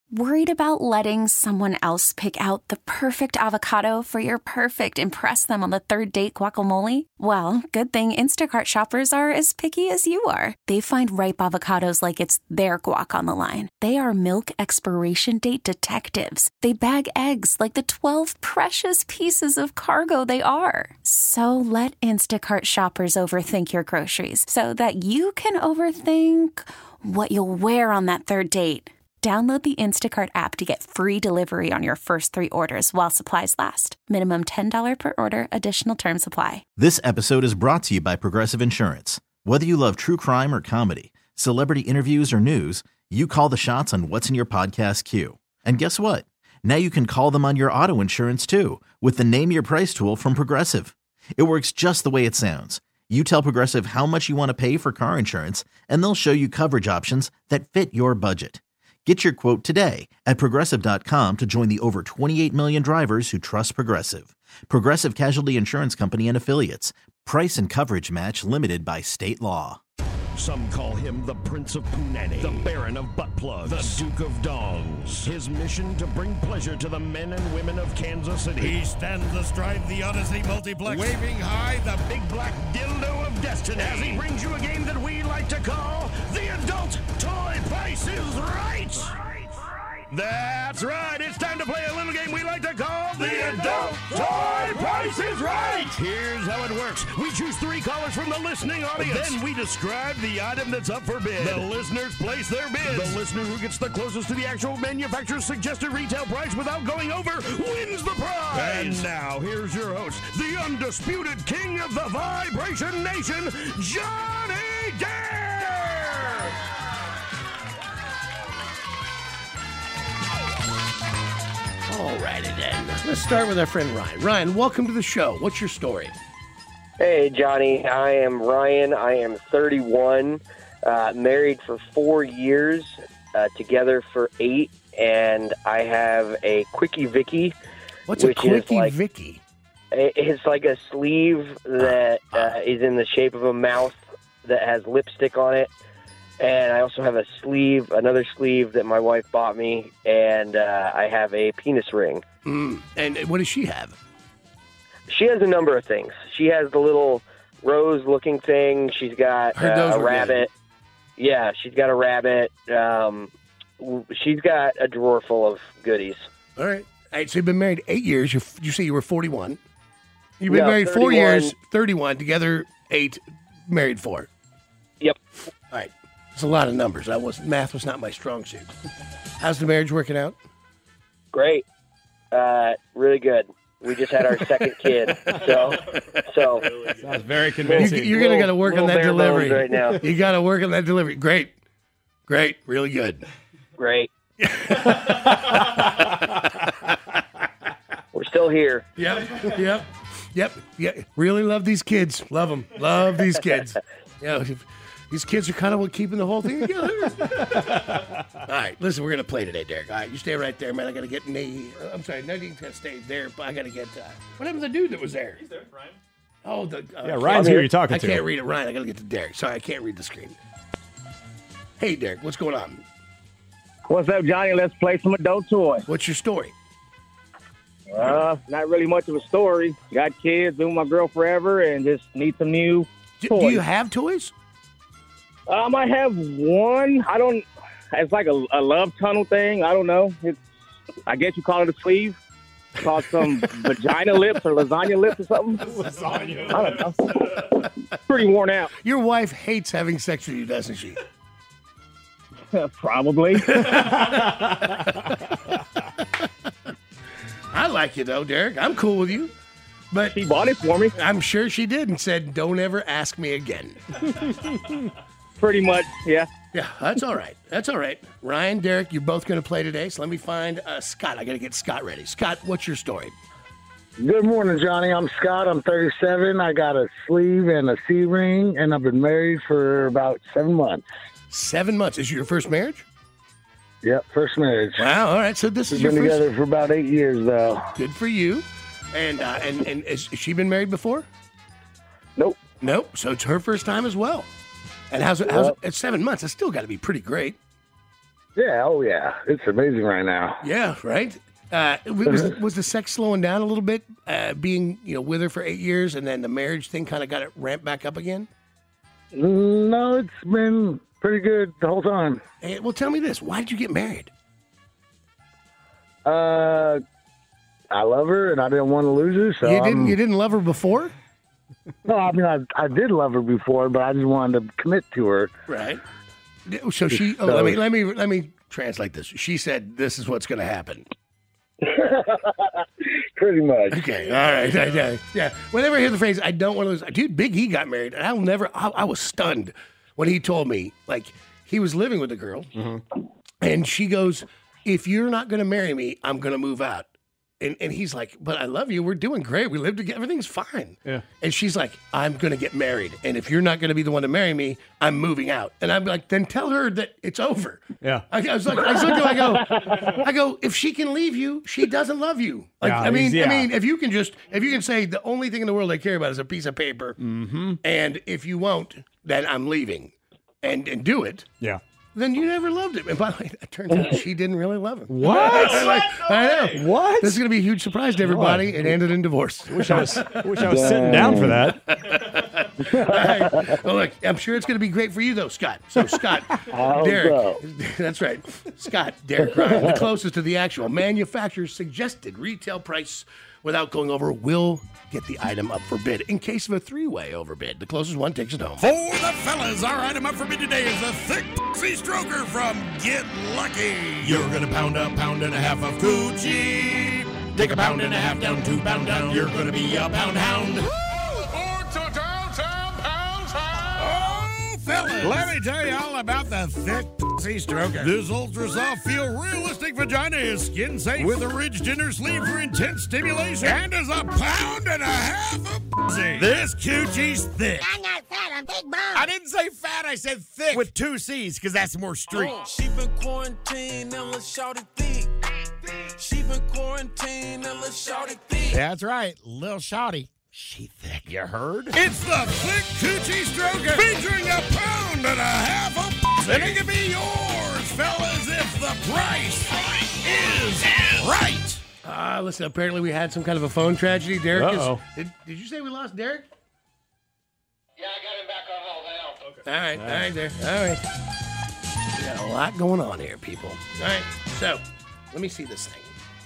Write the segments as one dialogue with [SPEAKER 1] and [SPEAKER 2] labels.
[SPEAKER 1] Worried about letting someone else pick out the perfect avocado for your perfect impress them on the third date guacamole? Well, good thing Instacart shoppers are as picky as you are. They find ripe avocados like it's their guac on the line. They are milk expiration date detectives. They bag eggs like the 12 precious pieces of cargo they are. So let Instacart shoppers overthink your groceries so that you can overthink what you'll wear on that third date. Download the Instacart app to get free delivery on your first 3 orders while supplies last. Minimum $10 per order. Additional terms apply.
[SPEAKER 2] This episode is brought to you by Progressive Insurance. Whether you love true crime or comedy, celebrity interviews or news, you call the shots on what's in your podcast queue. And guess what? Now you can call them on your auto insurance too with the Name Your Price tool from Progressive. It works just the way it sounds. You tell Progressive how much you want to pay for car insurance, and they'll show you coverage options that fit your budget. Get your quote today at Progressive.com to join the over 28 million drivers who trust Progressive. Progressive Casualty Insurance Company and Affiliates. Price and coverage match limited by state law.
[SPEAKER 3] Some call him the Prince of Punani, the Baron of Butt Plugs, the Duke of Dongs. His mission to bring pleasure to the men and women of Kansas City.
[SPEAKER 4] He stands astride the Odyssey Multiplex, waving high the big black dildo of destiny.
[SPEAKER 3] As he brings you a game that we like to call the Adult Toy Price is Right. That's right. It's time to play a little game we like to call the Adult Toy Price is Right. Here's how it works. We choose 3 callers from the listening audience. Then we describe the item that's up for bid. The listeners place their bids. The listener who gets the closest to the actual manufacturer's suggested retail price without going over wins the prize. And now, here's your host, the undisputed king of the Vibration Nation, Johnny Dare!
[SPEAKER 5] Alrighty then. Let's start with our friend Ryan. Ryan, welcome to the show. What's your story?
[SPEAKER 6] Hey, Johnny. I am Ryan. I am 31, married for 4 years, together for 8, and I have a Quickie Vicky.
[SPEAKER 5] What's a Quickie Vicky?
[SPEAKER 6] It's like a sleeve that is in the shape of a mouth that has lipstick on it. And I also have another sleeve that my wife bought me, and I have a penis ring.
[SPEAKER 5] And what does she have?
[SPEAKER 6] She has a number of things. She has the little rose-looking thing. She's got a rabbit. Good. Yeah, she's got a rabbit. She's got a drawer full of goodies.
[SPEAKER 5] All right. So you've been married 8 years. You say you were 41. You've been married
[SPEAKER 6] 31.
[SPEAKER 5] 4 years, 31, together 8, married 4.
[SPEAKER 6] Yep.
[SPEAKER 5] All right. It's a lot of numbers. Math was not my strong suit. How's the marriage working out?
[SPEAKER 6] Great. Really good. We just had our second kid. So
[SPEAKER 7] sounds very convincing.
[SPEAKER 5] You're going to got to work on that delivery
[SPEAKER 6] right now.
[SPEAKER 5] You got to work on that delivery. Great. Really good.
[SPEAKER 6] Great. We're still here.
[SPEAKER 5] Yep. Yeah. Really love these kids. Love them. Love these kids. These kids are kind of what keeping the whole thing together. All right, listen, we're going to play today, Derek. All right, you stay right there, man. I got to get I'm sorry, no, you can stay there, but I got to get, what happened to the dude that was there?
[SPEAKER 7] He's there, Ryan.
[SPEAKER 5] Oh,
[SPEAKER 7] Ryan's who you're talking to.
[SPEAKER 5] I can't read it, Ryan. I got to get to Derek. Sorry, I can't read the screen. Hey, Derek, what's going on?
[SPEAKER 8] What's up, Johnny? Let's play some adult toys.
[SPEAKER 5] What's your story?
[SPEAKER 8] Not really much of a story. Got kids, been with my girl forever, and just need some new toys.
[SPEAKER 5] Do you have toys?
[SPEAKER 8] I have one. It's like a love tunnel thing. I don't know. I guess you call it a sleeve. Call it some vagina lips or lasagna lips or something.
[SPEAKER 7] Lasagna.
[SPEAKER 8] I don't know. Pretty worn out.
[SPEAKER 5] Your wife hates having sex with you, doesn't she?
[SPEAKER 8] Probably.
[SPEAKER 5] I like you, though, Derek. I'm cool with you. But
[SPEAKER 8] she bought it for me.
[SPEAKER 5] I'm sure she did and said, don't ever ask me again.
[SPEAKER 8] Pretty much, yeah.
[SPEAKER 5] Yeah, that's all right. That's all right. Ryan, Derek, you're both going to play today, so let me find Scott. I got to get Scott ready. Scott, what's your story?
[SPEAKER 9] Good morning, Johnny. I'm Scott. I'm 37. I got a sleeve and a C-ring, and I've been married for about 7 months.
[SPEAKER 5] 7 months. Is it your first marriage?
[SPEAKER 9] Yep, first marriage.
[SPEAKER 5] Wow, all right. So this is
[SPEAKER 9] We've
[SPEAKER 5] your
[SPEAKER 9] been
[SPEAKER 5] first...
[SPEAKER 9] together for about 8 years, though.
[SPEAKER 5] Good for you. And has she been married before?
[SPEAKER 9] Nope.
[SPEAKER 5] Nope. So it's her first time as well. And how's it? It's 7 months. It's still got to be pretty great.
[SPEAKER 9] Yeah, oh yeah. It's amazing right now.
[SPEAKER 5] Yeah, right? Was the sex slowing down a little bit, being with her for 8 years, and then the marriage thing kind of got it ramped back up again?
[SPEAKER 9] No, it's been pretty good the whole time.
[SPEAKER 5] Hey, well, tell me this. Why did you get married?
[SPEAKER 9] I love her, and I didn't want to lose her. So
[SPEAKER 5] you didn't love her before?
[SPEAKER 9] No, I mean, I did love her before, but I just wanted to commit to her.
[SPEAKER 5] Right. So she. Let me translate this. She said, "This is what's going to happen."
[SPEAKER 9] Pretty much.
[SPEAKER 5] Okay. All right. Yeah. Whenever I hear the phrase, "I don't want to lose," dude, Big E got married, and I was stunned when he told me, like, he was living with a girl, and she goes, "If you're not going to marry me, I'm going to move out." And he's like, "But I love you. We're doing great. We live together. Everything's fine."
[SPEAKER 7] Yeah.
[SPEAKER 5] And she's like, "I'm going to get married. And if you're not going to be the one to marry me, I'm moving out." And I'm like, "Then tell her that it's over."
[SPEAKER 7] Yeah.
[SPEAKER 5] I go, if she can leave you, she doesn't love you. Like,
[SPEAKER 7] Yeah,
[SPEAKER 5] I mean,
[SPEAKER 7] yeah.
[SPEAKER 5] if you can say the only thing in the world I care about is a piece of paper, and if you won't, then I'm leaving, and do it.
[SPEAKER 7] Yeah.
[SPEAKER 5] Then you never loved him. And by the way, it turns out she didn't really love him.
[SPEAKER 7] What?
[SPEAKER 5] I know.
[SPEAKER 7] What?
[SPEAKER 5] This is going to be a huge surprise to everybody. It ended in divorce.
[SPEAKER 7] Wish I was sitting down for that.
[SPEAKER 5] All right. Well, look, I'm sure it's going to be great for you, though, Scott. So, Scott, Derek. That's right. Scott, Derek Ryan, the closest to the actual manufacturer's suggested retail price without going over, will get the item up for bid. In case of a three-way overbid, the closest one takes it home.
[SPEAKER 3] For the fellas, our item up for bid today is a thick pussy stroker from Get Lucky. You're gonna pound a pound and a half of coochie. Take a pound and a half down, 2 pound down. You're gonna be a pound hound. Oh, fellas, let me tell you all about the thick pussy stroker. This ultra soft, feel realistic vagina is skin safe with a ridged inner sleeve for intense stimulation and is a pound and a half of pussy. This coochie's thick.
[SPEAKER 10] I'm not fat, I'm big bone.
[SPEAKER 3] I didn't say fat, I said thick with 2 C's because that's more street.
[SPEAKER 11] She been quarantined and let's shout it thick. She been quarantined and let's shout it thick.
[SPEAKER 3] That's right, Lil Shawty. She thick, you heard? It's the Thick Coochie Stroker featuring a pound and a half of pussy. And it can be yours, fellas, if the price is right.
[SPEAKER 5] Listen, apparently we had some kind of a phone tragedy. Derek
[SPEAKER 7] Uh-oh.
[SPEAKER 5] Did you say we lost Derek?
[SPEAKER 10] Yeah, I got him back on hold now. Okay.
[SPEAKER 5] All right, there. All right. We got a lot going on here, people. All right, so let me see this thing.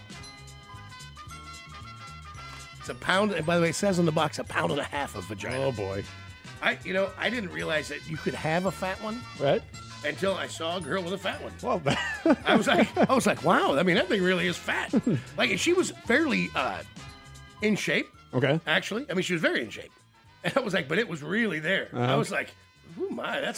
[SPEAKER 5] It's a pound, and by the way, it says on the box, a pound and a half of vagina.
[SPEAKER 7] Oh, boy.
[SPEAKER 5] I didn't realize that you could have a fat one
[SPEAKER 7] Right?
[SPEAKER 5] until I saw a girl with a fat one.
[SPEAKER 7] Well,
[SPEAKER 5] I was like, wow. I mean, that thing really is fat. Like, she was fairly in shape.
[SPEAKER 7] okay.
[SPEAKER 5] Actually, I mean, she was very in shape. And I was like, but it was really there. I was like, oh my, that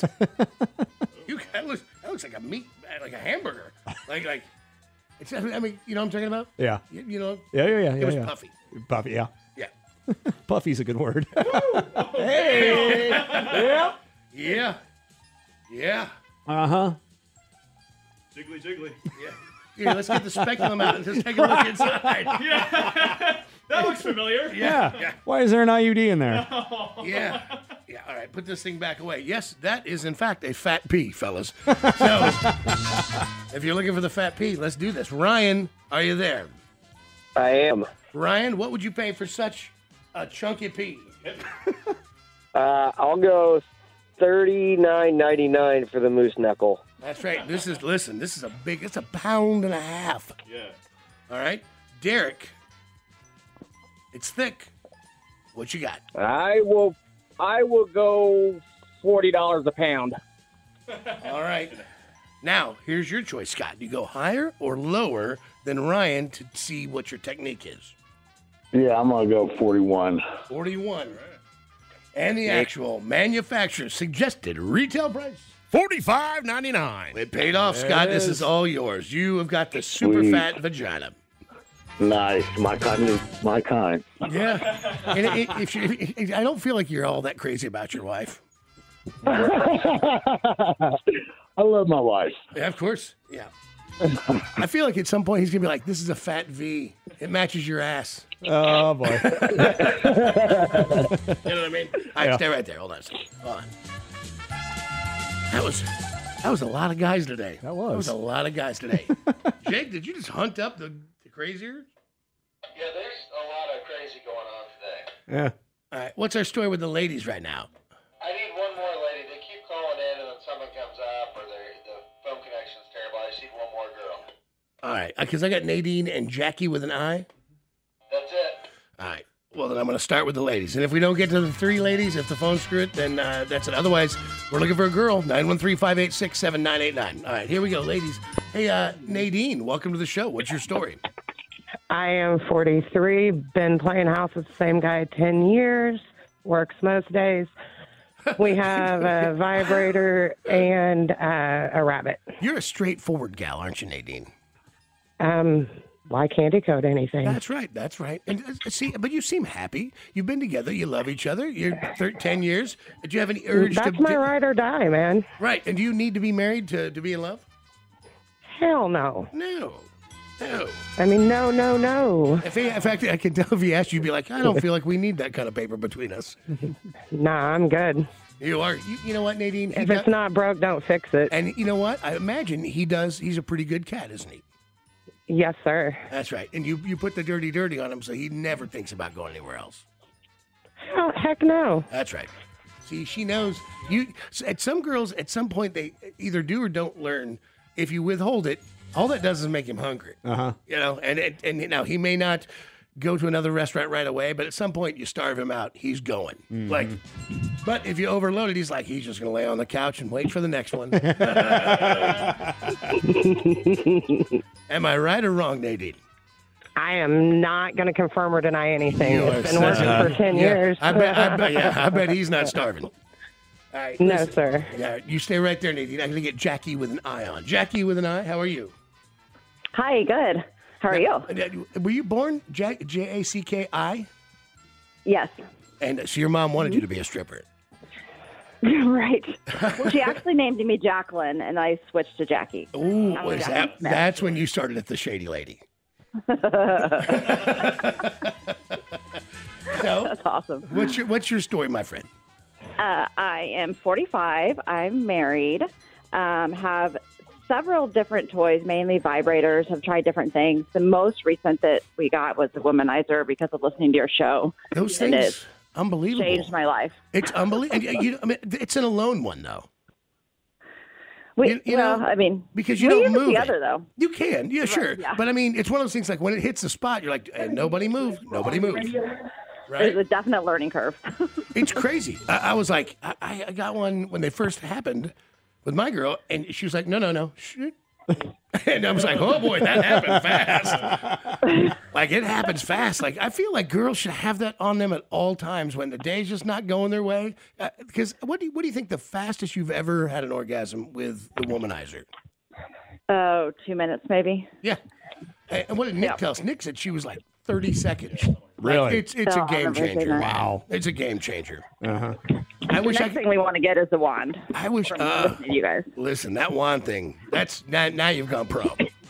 [SPEAKER 5] looks like a meat, like a hamburger. Like, it's. I mean, you know what I'm talking about?
[SPEAKER 7] Yeah.
[SPEAKER 5] You know.
[SPEAKER 7] Yeah.
[SPEAKER 5] It was
[SPEAKER 7] yeah.
[SPEAKER 5] puffy.
[SPEAKER 7] Puffy, yeah.
[SPEAKER 5] Yeah.
[SPEAKER 7] Puffy's a good word. Hey! Yep.
[SPEAKER 5] Yeah. Yeah.
[SPEAKER 7] Uh-huh.
[SPEAKER 12] Jiggly, jiggly.
[SPEAKER 5] Yeah. Here, let's get the speculum out and just take a look inside.
[SPEAKER 12] Yeah. That looks familiar.
[SPEAKER 7] Yeah. Why is there an IUD in there?
[SPEAKER 5] Yeah. Yeah. All right. Put this thing back away. Yes, that is, in fact, a fat pea, fellas. So, if you're looking for the fat pea, let's do this. Ryan, are you there?
[SPEAKER 6] I am.
[SPEAKER 5] Ryan, what would you pay for such a chunky pea?
[SPEAKER 6] I'll go $39.99 for the moose knuckle.
[SPEAKER 5] That's right. It's a pound and a half.
[SPEAKER 12] Yeah.
[SPEAKER 5] All right. Derek, it's thick. What you got?
[SPEAKER 8] I will go $40 a pound.
[SPEAKER 5] All right. Now, here's your choice, Scott. You go higher or lower than Ryan to see what your technique is?
[SPEAKER 9] Yeah, I'm going to go 41.
[SPEAKER 5] 41. And the actual manufacturer's suggested retail price?
[SPEAKER 3] $45.99.
[SPEAKER 5] It paid off, Scott. This is all yours. You have got the super fat vagina.
[SPEAKER 9] Nice. My kind.
[SPEAKER 5] Yeah. And I don't feel like you're all that crazy about your wife.
[SPEAKER 9] I love my wife.
[SPEAKER 5] Yeah, of course. Yeah. I feel like at some point he's going to be like, this is a fat V. It matches your ass.
[SPEAKER 7] Oh, boy.
[SPEAKER 5] You know what I mean? All right, stay right there. Hold on a second. Hold on. That That was a lot of guys today.
[SPEAKER 7] That was.
[SPEAKER 5] That was a lot of guys today. Jake, did you just hunt up the crazier?
[SPEAKER 10] Yeah, there's a lot of crazy going on today.
[SPEAKER 7] Yeah.
[SPEAKER 5] All right. What's our story with the ladies right now?
[SPEAKER 10] I need one more lady. They keep calling in, and then someone comes up, or the phone connection's terrible. I just need one more girl.
[SPEAKER 5] All right. Because I got Nadine and Jackie with an I.
[SPEAKER 10] That's it.
[SPEAKER 5] All right. Well, then I'm going to start with the ladies. And if we don't get to the three ladies, if the phones screw it, then that's it. Otherwise, we're looking for a girl. 913-586-7989. All right, here we go, ladies. Hey, Nadine, welcome to the show. What's your story?
[SPEAKER 13] I am 43, been playing house with the same guy 10 years, works most days. We have a vibrator and a rabbit.
[SPEAKER 5] You're a straightforward gal, aren't you, Nadine?
[SPEAKER 13] Why can't he code anything?
[SPEAKER 5] That's right. That's right. And see, but you seem happy. You've been together. You love each other. You're 10 years. Did you have any urge to...
[SPEAKER 13] That's my ride or die, man.
[SPEAKER 5] Right. And do you need to be married to be in love?
[SPEAKER 13] Hell no.
[SPEAKER 5] No.
[SPEAKER 13] I mean, no.
[SPEAKER 5] In fact, I can tell if he asked you, you'd be like, I don't feel like we need that kind of paper between us.
[SPEAKER 13] Nah, I'm good.
[SPEAKER 5] You are. You know what, Nadine?
[SPEAKER 13] If it's not broke, don't fix it.
[SPEAKER 5] And you know what? I imagine he does. He's a pretty good cat, isn't he?
[SPEAKER 13] Yes, sir.
[SPEAKER 5] That's right. And you put the dirty on him so he never thinks about going anywhere else.
[SPEAKER 13] Oh, heck no.
[SPEAKER 5] That's right. See, she knows. At some girls, at some point, they either do or don't learn. If you withhold it, all that does is make him hungry.
[SPEAKER 7] Uh-huh.
[SPEAKER 5] You know, and now he may not go to another restaurant right away, but at some point you starve him out, he's going.
[SPEAKER 7] Mm-hmm.
[SPEAKER 5] But if you overload it, he's just going to lay on the couch and wait for the next one. Am I right or wrong, Nadine?
[SPEAKER 13] I am not going to confirm or deny anything. It's been working for 10 years.
[SPEAKER 5] I bet he's not starving. All right,
[SPEAKER 13] no,
[SPEAKER 5] listen.
[SPEAKER 13] sir.
[SPEAKER 5] Yeah, you stay right there, Nadine. I'm going to get Jackie with an I on. Jackie with an I, how are you?
[SPEAKER 14] Hi, good. How are you?
[SPEAKER 5] Were you born Jacki?
[SPEAKER 14] Yes.
[SPEAKER 5] And so your mom wanted you to be a stripper.
[SPEAKER 14] Right. Well, she actually named me Jacqueline, and I switched to Jackie.
[SPEAKER 5] Ooh, that's when you started at the Shady Lady. So,
[SPEAKER 14] that's awesome.
[SPEAKER 5] What's your story, my friend?
[SPEAKER 14] I am 45. I'm married. Have several different toys, mainly vibrators. Have tried different things. The most recent that we got was the womanizer because of listening to your show.
[SPEAKER 5] Those things, unbelievable.
[SPEAKER 14] Changed my life.
[SPEAKER 5] It's unbelievable. It's an alone one, though.
[SPEAKER 14] You know, I mean,
[SPEAKER 5] because you don't move
[SPEAKER 14] together, though.
[SPEAKER 5] You can, yeah, sure.
[SPEAKER 14] Yeah.
[SPEAKER 5] But I mean, it's one of those things like when it hits the spot, you're like, hey, nobody move. Right?
[SPEAKER 14] There's a definite learning curve.
[SPEAKER 5] It's crazy. I was like, I got one when they first happened with my girl, and she was like, no. Shh. And I was like, oh boy, that happened fast. Like, it happens fast. Like, I feel like girls should have that on them at all times when the day's just not going their way. Because what do you think the fastest you've ever had an orgasm with the womanizer?
[SPEAKER 14] Oh, 2 minutes maybe.
[SPEAKER 5] Yeah. And what did Nick tell us? Nick said she was like 30 seconds.
[SPEAKER 7] Really?
[SPEAKER 5] Like, it's a game changer. Wow. It's a game changer.
[SPEAKER 7] Uh-huh.
[SPEAKER 14] The next thing we want to get is the wand.
[SPEAKER 5] I wish.
[SPEAKER 14] Listening to you guys.
[SPEAKER 5] Listen, that wand thing. That's now you've gone pro.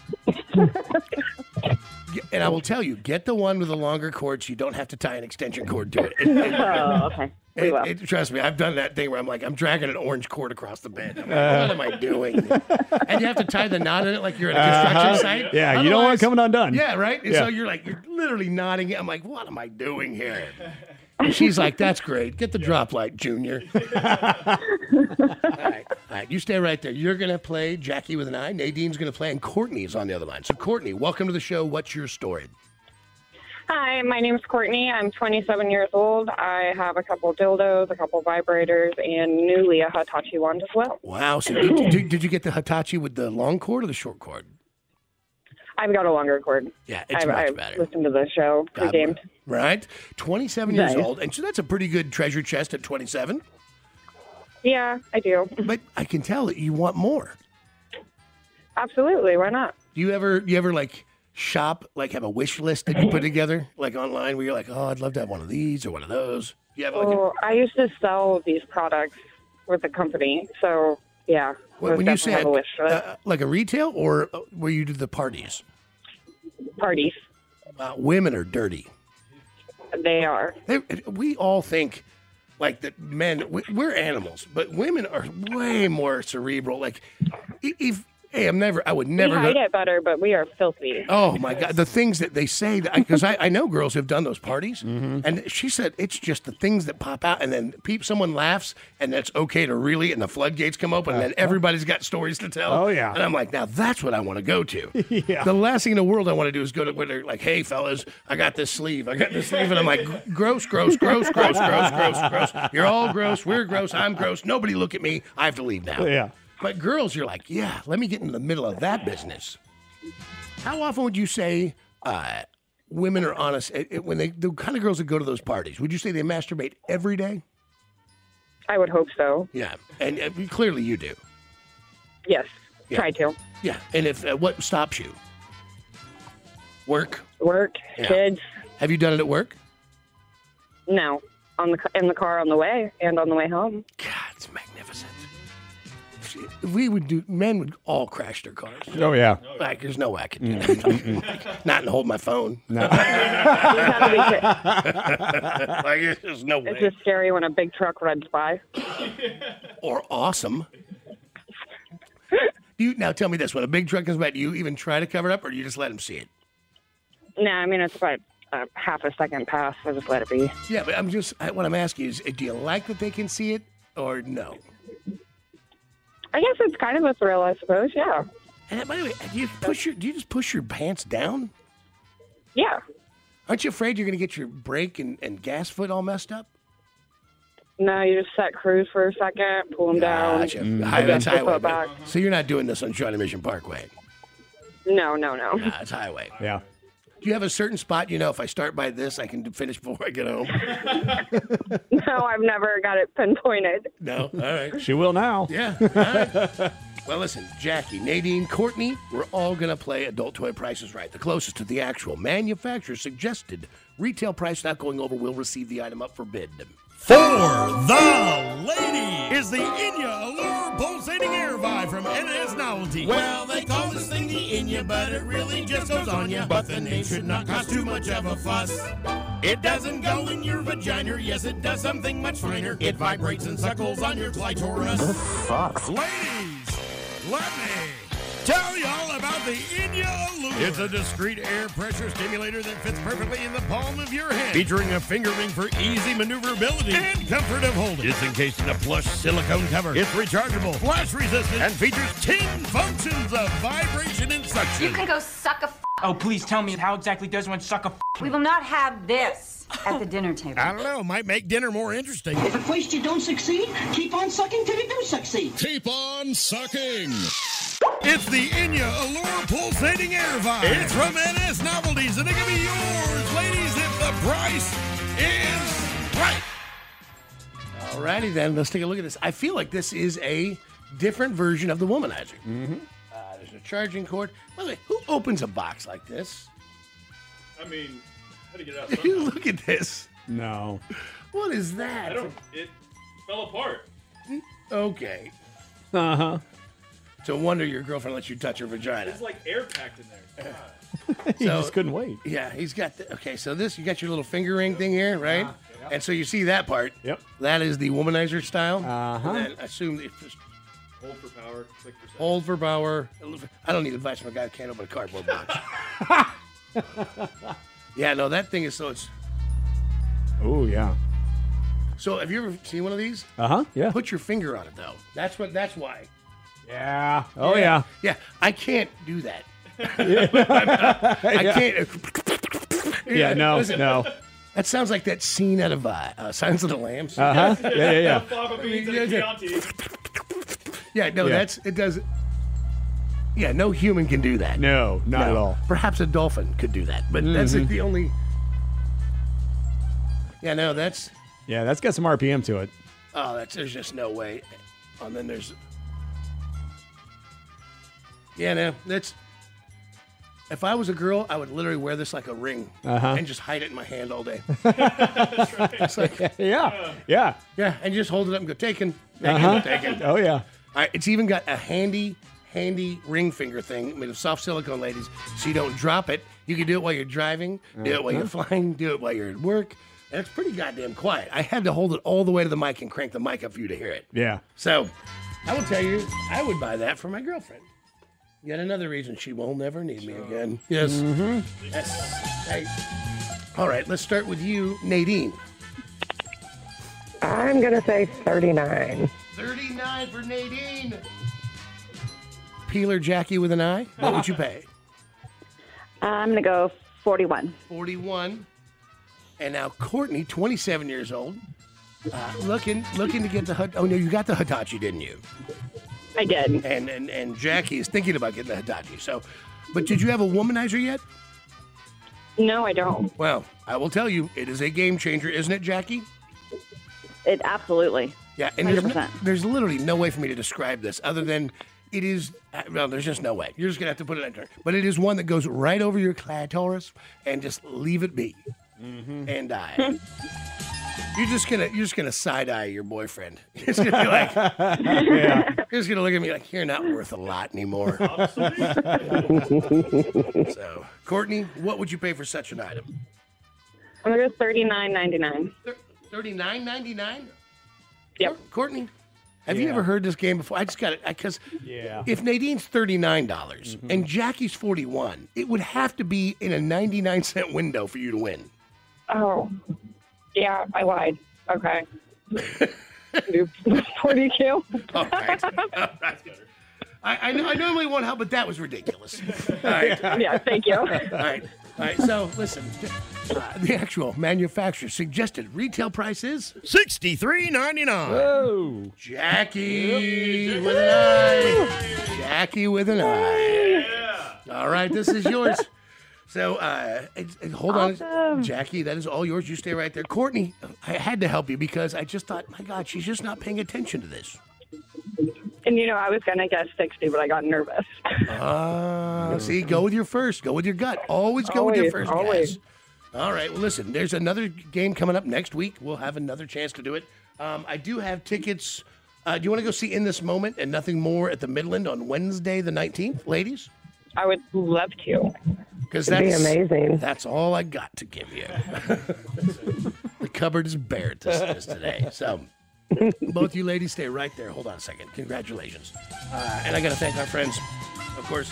[SPEAKER 5] And I will tell you, get the one with the longer cord so you don't have to tie an extension cord to it.
[SPEAKER 14] Oh, okay.
[SPEAKER 5] Trust me, I've done that thing where I'm dragging an orange cord across the bed. I'm like, what am I doing? And you have to tie the knot in it like you're at a construction site.
[SPEAKER 7] Yeah, you don't want it coming undone.
[SPEAKER 5] Yeah, right? And
[SPEAKER 7] Yeah.
[SPEAKER 5] so you're literally knotting it. I'm like, what am I doing here? And she's like, that's great. Get the drop light, Junior. All right, you stay right there. You're going to play Jackie with an I. Nadine's going to play, and Courtney's on the other line. So, Courtney, welcome to the show. What's your story?
[SPEAKER 15] Hi, my name's Courtney. I'm 27 years old. I have a couple dildos, a couple vibrators, and newly a Hitachi wand as well.
[SPEAKER 5] Wow. So did you get the Hitachi with the long cord or the short cord?
[SPEAKER 15] I've got a longer cord.
[SPEAKER 5] Yeah, it's much better.
[SPEAKER 15] I listened to the show, pre-gamed.
[SPEAKER 5] Right? 27 years
[SPEAKER 15] Nice.
[SPEAKER 5] old. And so that's a pretty good treasure chest at 27.
[SPEAKER 15] Yeah, I do.
[SPEAKER 5] But I can tell that you want more.
[SPEAKER 15] Absolutely. Why not?
[SPEAKER 5] Do you ever like shop, like have a wish list that you put together, like online, where you're like, oh, I'd love to have one of these or one of those? You have
[SPEAKER 15] I used to sell these products with the company, so yeah.
[SPEAKER 5] when you say
[SPEAKER 15] have a wish list.
[SPEAKER 5] like a retail or where you do the parties?
[SPEAKER 15] Parties.
[SPEAKER 5] Women are dirty.
[SPEAKER 15] They are.
[SPEAKER 5] We all think like that men, we're animals, but women are way more cerebral. Like, I would never.
[SPEAKER 15] We hide it better, but we are filthy.
[SPEAKER 5] Oh my God, the things that they say, because I know girls who've done those parties, and she said it's just the things that pop out, and then someone laughs, and it's okay to really, and the floodgates come open, and then everybody's got stories to tell.
[SPEAKER 7] Oh yeah,
[SPEAKER 5] and I'm like, now that's what I want to go to.
[SPEAKER 7] Yeah.
[SPEAKER 5] The last thing in the world I want to do is go to where they're like, hey fellas, I got this sleeve, and I'm like, gross. You're all gross. We're gross. I'm gross. Nobody look at me. I have to leave now.
[SPEAKER 7] Yeah.
[SPEAKER 5] But girls, you're like, yeah, let me get in the middle of that business. How often would you say women are honest when the kind of girls that go to those parties? Would you say they masturbate every day?
[SPEAKER 15] I would hope so.
[SPEAKER 5] Yeah, and clearly you do.
[SPEAKER 15] Yes,
[SPEAKER 5] Yeah.
[SPEAKER 15] try to.
[SPEAKER 5] Yeah, and if what stops you? Work, Yeah.
[SPEAKER 15] kids.
[SPEAKER 5] Have you done it at work?
[SPEAKER 15] No, in the car on the way and on the way home.
[SPEAKER 5] God, it's magnificent. If men would all crash their cars.
[SPEAKER 7] Oh, yeah.
[SPEAKER 5] Like, there's no way I could do that. Not and hold my phone.
[SPEAKER 7] No.
[SPEAKER 5] Like, there's no way.
[SPEAKER 15] It's just scary when a big truck runs by.
[SPEAKER 5] Or awesome. Now tell me this: when a big truck comes by, do you even try to cover it up, or do you just let them see it?
[SPEAKER 15] No, I mean, it's about half a second pass. I just let it be.
[SPEAKER 5] Yeah, but what I'm asking is, do you like that they can see it, or no?
[SPEAKER 15] I guess it's kind of a thrill, I suppose. Yeah.
[SPEAKER 5] And by the way, do you just push your pants down?
[SPEAKER 15] Yeah.
[SPEAKER 5] Aren't you afraid you're going to get your brake and gas foot all messed up?
[SPEAKER 15] No, you just set cruise for a second, pull them down.
[SPEAKER 5] Gotcha.
[SPEAKER 15] Adjust
[SPEAKER 5] That's
[SPEAKER 15] your
[SPEAKER 5] highway.
[SPEAKER 15] foot back.
[SPEAKER 5] So you're not doing this on Shawnee Mission Parkway?
[SPEAKER 15] No.
[SPEAKER 5] Nah, it's highway.
[SPEAKER 7] Yeah.
[SPEAKER 5] Do you have a certain spot, if I start by this, I can finish before I get home?
[SPEAKER 15] No, I've never got it pinpointed.
[SPEAKER 5] No? All right.
[SPEAKER 7] She will now.
[SPEAKER 5] Yeah. All right. Well, listen, Jackie, Nadine, Courtney, we're all going to play Adult Toy Price is Right. The closest to the actual manufacturer's suggested retail price not going over will receive the item up for bid.
[SPEAKER 3] For the lady is the Inya Allure Pulsating Air Vibe from NS Novelty. Well, they call this thing the Inya, but it really just goes on ya. But the name should not cause too much of a fuss. It doesn't go in your vagina, yes, it does something much finer. It vibrates and suckles on your clitoris. Ladies, let me tell y'all about the Inya Allure. It's a discreet air pressure stimulator that fits perfectly in the palm of your hand, featuring a finger ring for easy maneuverability and comfort of holding. It's encased in a plush silicone cover. It's rechargeable, flash resistant, and features 10 functions of vibration and suction.
[SPEAKER 16] You can go suck a Oh, please tell me, how exactly does one suck a We will not have this at the dinner table.
[SPEAKER 3] I don't know, might make dinner more interesting.
[SPEAKER 17] If at first you don't succeed, keep on sucking till you do succeed.
[SPEAKER 3] Keep on sucking. It's the Inya Allure Pulsating Air Vibe. It's from NS Novelties, and it can be yours, ladies, if the price is right.
[SPEAKER 5] All righty, then. Let's take a look at this. I feel like this is a different version of the Womanizer.
[SPEAKER 7] Mm-hmm.
[SPEAKER 5] There's a charging cord. By the way, who opens a box like this?
[SPEAKER 12] I mean, how to get it out somehow.
[SPEAKER 5] Look at this.
[SPEAKER 7] No.
[SPEAKER 5] What is that?
[SPEAKER 12] It fell apart.
[SPEAKER 5] Okay.
[SPEAKER 7] Uh-huh.
[SPEAKER 5] It's a wonder your girlfriend lets you touch her vagina.
[SPEAKER 12] It's like air packed in there.
[SPEAKER 7] He just couldn't wait.
[SPEAKER 5] Yeah, he's got so this, you got your little finger ring thing here, right?
[SPEAKER 12] Yeah.
[SPEAKER 5] And so you see that part.
[SPEAKER 7] Yep.
[SPEAKER 5] That is the Womanizer style.
[SPEAKER 7] Uh-huh.
[SPEAKER 5] And then I assume it's just
[SPEAKER 12] Hold for power, click for second.
[SPEAKER 5] hold for power. I don't need advice from a guy who can't open a cardboard box. Yeah, no, that thing is so it's.
[SPEAKER 7] Oh, yeah.
[SPEAKER 5] So have you ever seen one of these?
[SPEAKER 7] Uh-huh, yeah.
[SPEAKER 5] Put your finger on it, though. That's why.
[SPEAKER 7] Yeah. Oh, yeah.
[SPEAKER 5] Yeah, I can't do that.
[SPEAKER 7] I
[SPEAKER 5] can't.
[SPEAKER 7] Yeah, no,
[SPEAKER 5] Listen,
[SPEAKER 7] no.
[SPEAKER 5] That sounds like that scene out of Silence of the Lambs.
[SPEAKER 7] Uh-huh. Yeah.
[SPEAKER 12] Fava beans and Chianti.
[SPEAKER 5] Yeah, no,
[SPEAKER 7] Yeah.
[SPEAKER 5] it does. Yeah, no human can do that.
[SPEAKER 7] No, not at all.
[SPEAKER 5] Perhaps a dolphin could do that, but that's like the only. Yeah, no, that's.
[SPEAKER 7] Yeah, that's got some RPM to it.
[SPEAKER 5] Oh, there's just no way. And then there's. Yeah, no, that's. If I was a girl, I would literally wear this like a ring and just hide it in my hand all day. It's like,
[SPEAKER 7] Yeah,
[SPEAKER 5] and you just hold it up and go, taken.
[SPEAKER 7] taken. Oh, yeah.
[SPEAKER 5] All right, it's even got a handy ring finger thing made of soft silicone, ladies, so you don't drop it. You can do it while you're driving, do it while you're flying, do it while you're at work. And it's pretty goddamn quiet. I had to hold it all the way to the mic and crank the mic up for you to hear it.
[SPEAKER 7] Yeah.
[SPEAKER 5] So, I will tell you, I would buy that for my girlfriend. Yet another reason she will never need me again. Yes.
[SPEAKER 7] Mm-hmm.
[SPEAKER 5] Yes. Hey. All right, let's start with you, Nadine.
[SPEAKER 13] I'm going to say 39.
[SPEAKER 5] 39 for Nadine. Peeler Jackie with an I, what would you pay?
[SPEAKER 14] I'm going to go 41.
[SPEAKER 5] 41. And now Courtney, 27 years old, looking to get the oh no, you got the Hitachi, didn't you?
[SPEAKER 15] I did.
[SPEAKER 5] And Jackie is thinking about getting the Hitachi. So, but did you have a womanizer yet?
[SPEAKER 15] No, I don't.
[SPEAKER 5] Well, I will tell you, it is a game changer, isn't it, Jackie?
[SPEAKER 14] It absolutely.
[SPEAKER 5] Yeah, and
[SPEAKER 14] 100%.
[SPEAKER 5] there's literally no way for me to describe this other than it is, well, there's just no way. You're just going to have to put it in there. But it is one that goes right over your clitoris and just leave it be. Mm-hmm. And you're just gonna side eye your boyfriend. You're just gonna be like, yeah. You're just gonna look at me like you're not worth a lot anymore. So, Courtney, what would you pay for such an item?
[SPEAKER 15] I'm gonna go $39.99.
[SPEAKER 5] $39.99?
[SPEAKER 15] Yep.
[SPEAKER 5] Courtney, have you ever heard this game before? I just got it because if Nadine's $39 and Jackie's 41, it would have to be in a 99-cent window for you to win.
[SPEAKER 15] Oh, yeah, I lied. Okay. 42.
[SPEAKER 5] All right. I normally won't help, but that was ridiculous. All right.
[SPEAKER 15] Yeah, thank you.
[SPEAKER 5] All right. So, listen. The actual manufacturer's suggested retail price is
[SPEAKER 3] $63.99.
[SPEAKER 5] Whoa. Jackie with an I. Jackie with an I. Yeah. All right, this is yours. So, hold on. Jackie, that is all yours. You stay right there. Courtney, I had to help you because I just thought, my God, she's just not paying attention to this.
[SPEAKER 15] And, I was going to guess 60, but I got nervous.
[SPEAKER 5] See, go with your first. Go with your gut. Always go with your first guess. All right. Well, listen, there's another game coming up next week. We'll have another chance to do it. I do have tickets. Do you want to go see In This Moment and Nothing More at the Midland on Wednesday the 19th, ladies?
[SPEAKER 15] I would love to.
[SPEAKER 5] Because
[SPEAKER 13] It'd be amazing.
[SPEAKER 5] That's all I got to give you. The cupboard is bare at this today. So, both you ladies stay right there. Hold on a second. Congratulations. And I got to thank our friends, of course.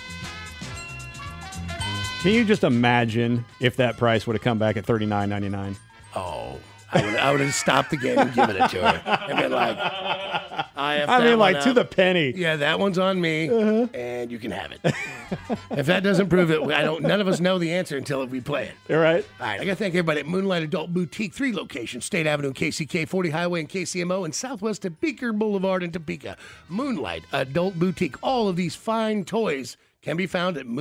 [SPEAKER 7] Can you just imagine if that price would have come back at $39.99?
[SPEAKER 5] Oh, I would have stopped the game and given it to her. And been like,
[SPEAKER 7] to the penny.
[SPEAKER 5] Yeah, that one's on me, and you can have it. If that doesn't prove it, none of us know the answer until we play it.
[SPEAKER 7] All right.
[SPEAKER 5] All right, I got to thank everybody at Moonlight Adult Boutique, 3 locations, State Avenue in KCK, 40 Highway in KCMO, and Southwest of Beaker Boulevard in Topeka. Moonlight Adult Boutique. All of these fine toys can be found at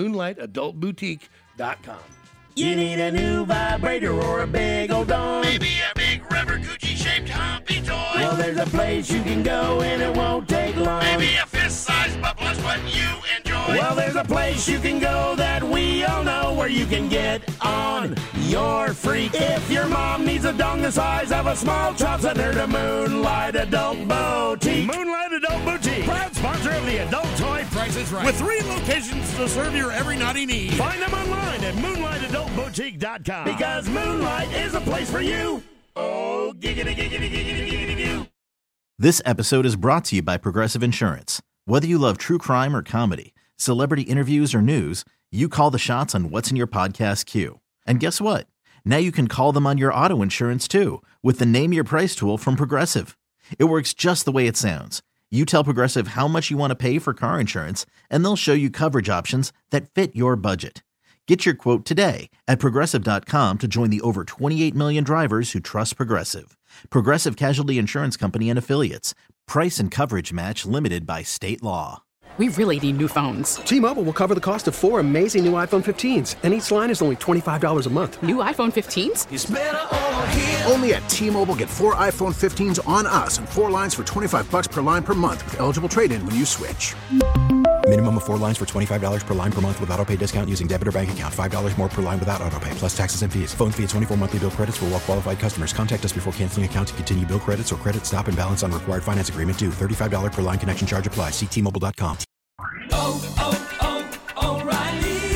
[SPEAKER 5] moonlightadultboutique.com.
[SPEAKER 3] You need a new vibrator or a big old dong. Maybe a big rubber Gucci-shaped humpy toy. Well, there's a place you can go and it won't take long. Maybe a fist-sized bubbler's what you enjoy. Well, there's a place you can go that we all know where you can get on your freak. If your mom needs a dong the size of a small chop, send her to Moonlight Adult Boutique. Moonlight Adult Boutique, proud sponsor of the Adult Toy Price is Right. With 3 locations to serve your every naughty need. Find them online at moonlightadultboutique.com. Because Moonlight is a place for you. Oh, giggity, giggity, giggity, giggity, goo.
[SPEAKER 2] This episode is brought to you by Progressive Insurance. Whether you love true crime or comedy, celebrity interviews or news, you call the shots on what's in your podcast queue. And guess what? Now you can call them on your auto insurance too with the Name Your Price tool from Progressive. It works just the way it sounds. You tell Progressive how much you want to pay for car insurance, and they'll show you coverage options that fit your budget. Get your quote today at Progressive.com to join the over 28 million drivers who trust Progressive. Progressive Casualty Insurance Company and Affiliates. Price and coverage match limited by state law.
[SPEAKER 18] We really need new phones.
[SPEAKER 19] T-Mobile will cover the cost of 4 amazing new iPhone 15s, and each line is only $25 a month.
[SPEAKER 18] New iPhone 15s?
[SPEAKER 19] It's better over here.
[SPEAKER 20] Only at T-Mobile, get 4 iPhone 15s on us and 4 lines for $25 per line per month with eligible trade-in when you switch.
[SPEAKER 21] Minimum of 4 lines for $25 per line per month with autopay discount using debit or bank account. $5 more per line without autopay, plus taxes and fees. Phone fee at 24 monthly bill credits for well-qualified customers. Contact us before canceling account to continue bill credits or credit stop and balance on required finance agreement due. $35 per line connection charge applies. See T-Mobile.com.
[SPEAKER 3] O'Reilly.
[SPEAKER 5] For a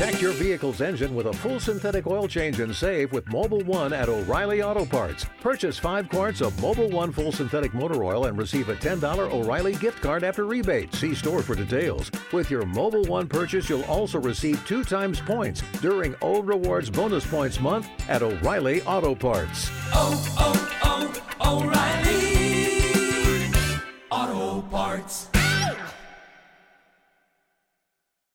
[SPEAKER 1] Protect your vehicle's engine with a full synthetic oil change and save with Mobile One at O'Reilly Auto Parts. Purchase 5 quarts of Mobile One full synthetic motor oil and receive a $10 O'Reilly gift card after rebate. See store for details. With your Mobile One purchase, you'll also receive 2 times points during O Rewards Bonus Points Month at O'Reilly Auto Parts.
[SPEAKER 11] O'Reilly Auto Parts.